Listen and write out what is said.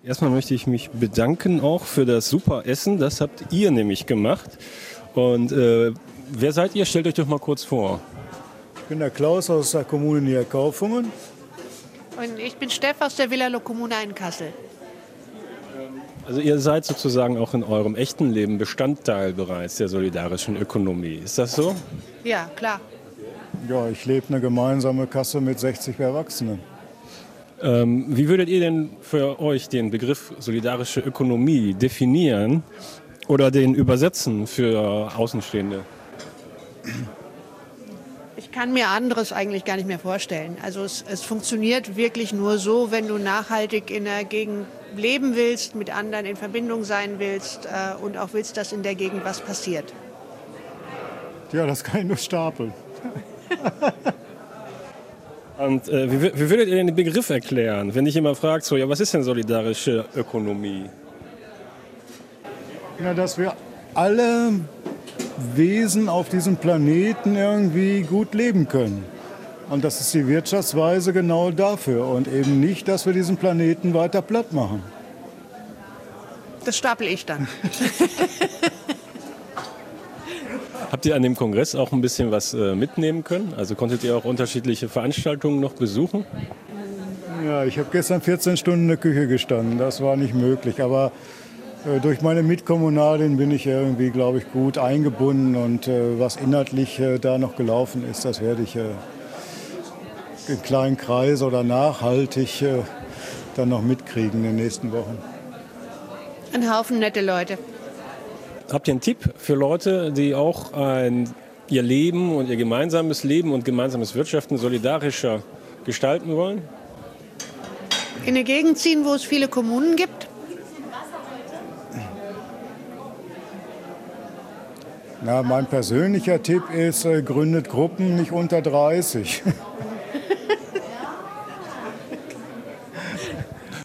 Erstmal möchte ich mich bedanken auch für das super Essen. Das habt ihr nämlich gemacht. Und wer seid ihr? Stellt euch doch mal kurz vor. Ich bin der Klaus aus der Kommune Niederkaufungen. Und ich bin Steff aus der Villa Locomuna in Kassel. Also ihr seid sozusagen auch in eurem echten Leben Bestandteil bereits der solidarischen Ökonomie. Ist das so? Ja, klar. Ja, ich lebe eine gemeinsame Kasse mit 60 Erwachsenen. Wie würdet ihr denn für euch den Begriff solidarische Ökonomie definieren oder den übersetzen für Außenstehende? Ich kann mir anderes eigentlich gar nicht mehr vorstellen. Also es funktioniert wirklich nur so, wenn du nachhaltig in der Gegend leben willst, mit anderen in Verbindung sein willst und auch willst, dass in der Gegend was passiert. Ja, das kann ich nur stapeln. Und wie würdet ihr den Begriff erklären, wenn dich jemand fragt, so, ja, was ist denn solidarische Ökonomie? Ja, dass wir alle Wesen auf diesem Planeten irgendwie gut leben können. Und das ist die Wirtschaftsweise genau dafür. Und eben nicht, dass wir diesen Planeten weiter platt machen. Das stapel ich dann. Habt ihr an dem Kongress auch ein bisschen was mitnehmen können? Also konntet ihr auch unterschiedliche Veranstaltungen noch besuchen? Ja, ich habe gestern 14 Stunden in der Küche gestanden. Das war nicht möglich. Aber durch meine Mitkommunalin bin ich irgendwie, glaube ich, gut eingebunden. Und was inhaltlich da noch gelaufen ist, das werde ich im kleinen Kreis oder nachhaltig dann noch mitkriegen in den nächsten Wochen. Ein Haufen nette Leute. Habt ihr einen Tipp für Leute, die auch ihr Leben und ihr gemeinsames Leben und gemeinsames Wirtschaften solidarischer gestalten wollen? In eine Gegend ziehen, wo es viele Kommunen gibt. Na, mein persönlicher Tipp ist, gründet Gruppen nicht unter 30.